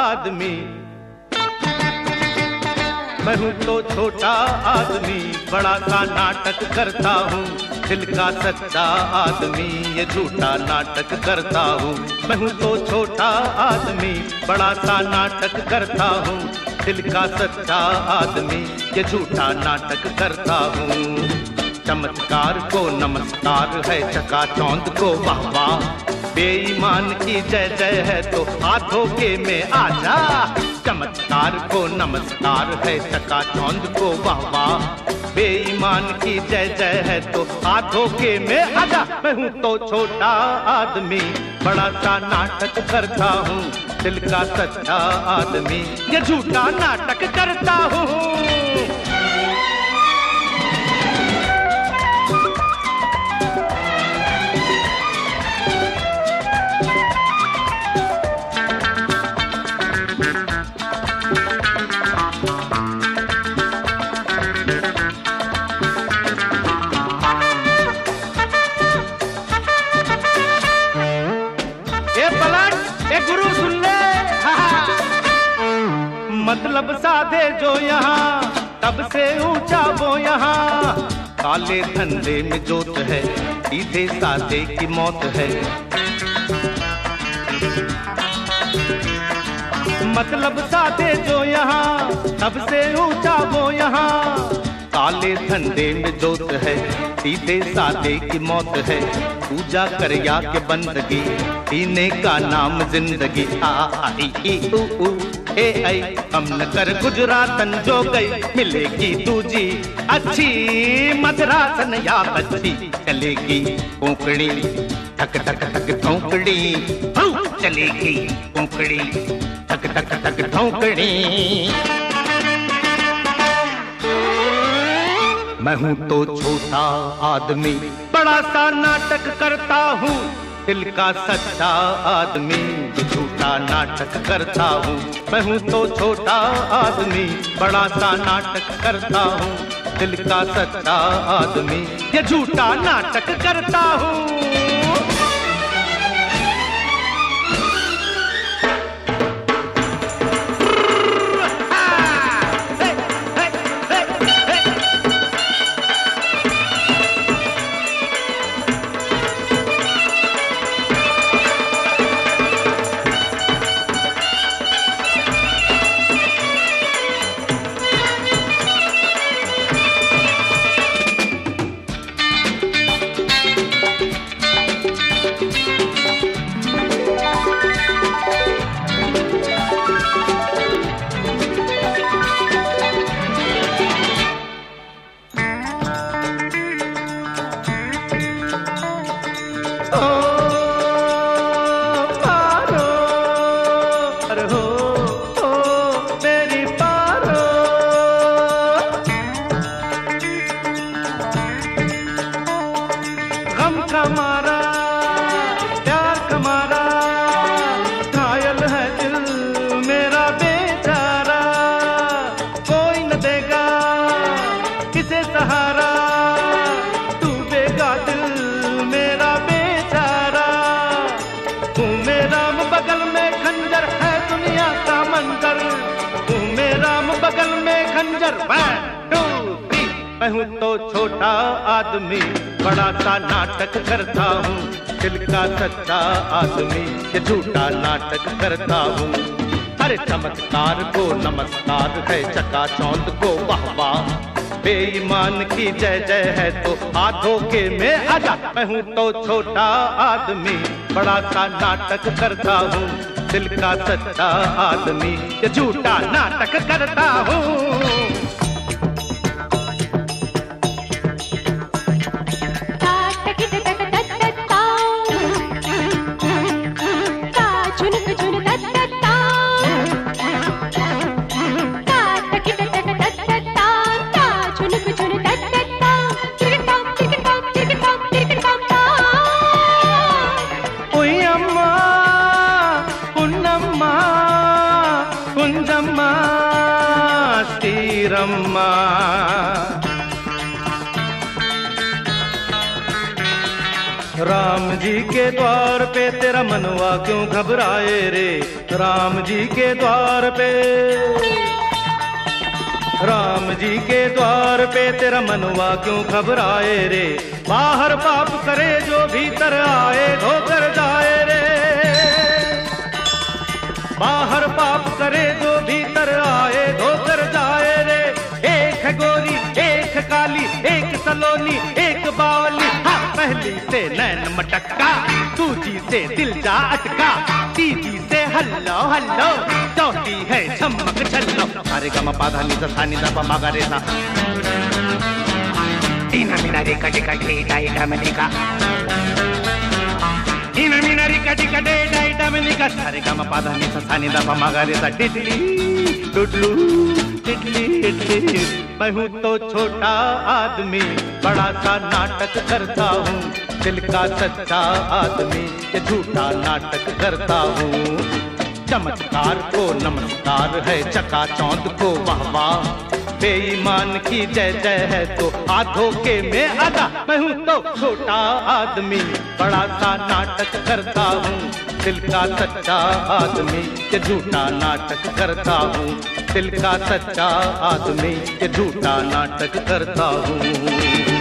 आदमी। मैं हूँ तो छोटा आदमी, बड़ा सा नाटक करता हूँ, दिल का सच्चा आदमी ये झूठा नाटक करता हूँ। मैं हूँ तो छोटा आदमी, बड़ा सा नाटक करता हूँ, दिल का सच्चा आदमी ये झूठा नाटक करता हूँ। चमत्कार को नमस्कार है, चकाचौंध को वाह वाह, बेईमान की जय जय है तो हाथों के में आजा। चमत्कार को नमस्कार है, चकाचौंध को वाह वाह, बेईमान की जय जय है तो हाथों के में आजा। मैं हूँ तो छोटा आदमी, बड़ा सा नाटक करता हूँ, दिल का सच्चा आदमी ये झूठा नाटक करता हूँ। गुरु सुन ले, मतलब साधे जो यहाँ तब से ऊंचा वो यहाँ। काले धंधे में जोत है, सीधे साधे की मौत है। मतलब साधे जो यहाँ तब से ऊंचा वो यहाँ। काले धंधे में जोत है, सीधे साधे की मौत है। पूजा कर या के बंदगी, जीने का नाम जिंदगी। आई ई ऊ ए आई, हम न कर गुजरातन जो गई, मिलेगी दूजी अच्छी मद्रासन या बच्ची। चलेगी कोंकणी ठक ठक ठक ठोंकड़ी, चलेगी कोंकणी ठक ठक ठक ठोंकड़ी। मैं हूँ तो छोटा आदमी, बड़ा सा नाटक करता हूँ, दिल का सच्चा आदमी झूठा नाटक करता हूँ। मैं हूँ तो छोटा आदमी, बड़ा सा नाटक करता हूँ, दिल का सच्चा आदमी ये झूठा नाटक करता हूँ। हमारा प्यार कमारा, घायल है दिल मेरा बेचारा। कोई न देगा किसे सहारा, डूबेगा दिल मेरा बेचारा। तू मेरा बगल में खंजर है दुनिया का मंजर, तू मेरा बगल में खंजर। मैं हूँ तो छोटा आदमी, बड़ा सा नाटक करता हूँ, दिल का सच्चा आदमी ये झूठा नाटक करता हूँ। अरे चमत्कार को नमस्कार है, चकाचौंध को वाह वाह, बेईमान की जय जय है तो हाथों के में आजा। मैं हूँ तो छोटा आदमी, बड़ा सा नाटक करता हूँ, दिल का सच्चा आदमी ये झूठा नाटक करता हूँ। कुंजम्मा राम जी के द्वार पे तेरा मनवा क्यों घबराए रे, राम जी के द्वार पे, राम जी के द्वार पे तेरा मनवा क्यों घबराए रे। बाहर पाप करे जो भीतर आए धोकर जाए रे, बाहर पाप करे जो भीतर आए धोकर जाए रे। एक है गोरी एक काली, एक सलोनी एक बावली, हाँ पहली से नैन मटक्का, दूजी से दिल जा अटका, तीजी से हल्लो हल्लो, चौथी है झमक छल्लो। अरे गम पाधा नि सा नि दा पा मा गा रे सा, टीना मीना रे कटे कटे डाई डमनिका, टीना मीना रे कटे कटे डाई डमनिका। अरे गम पाधा नि सा नि दा पा मा गा रे सा, टिटली डुडलू टिटली टिटली। मैं हूँ तो छोटा आदमी बड़ा सा नाटक करता हूँ, दिल का सच्चा आदमी ये झूठा नाटक करता हूँ। चमत्कार को नमस्कार है, चकाचौंध को वाह वाह, बेईमान की जय जय है तो हाथों के में आगा। मैं हूँ तो छोटा आदमी बड़ा सा नाटक करता हूँ, दिल का सच्चा आदमी ये झूठा नाटक करता हूँ, दिल का सच्चा आदमी ये झूठा नाटक करता हूँ।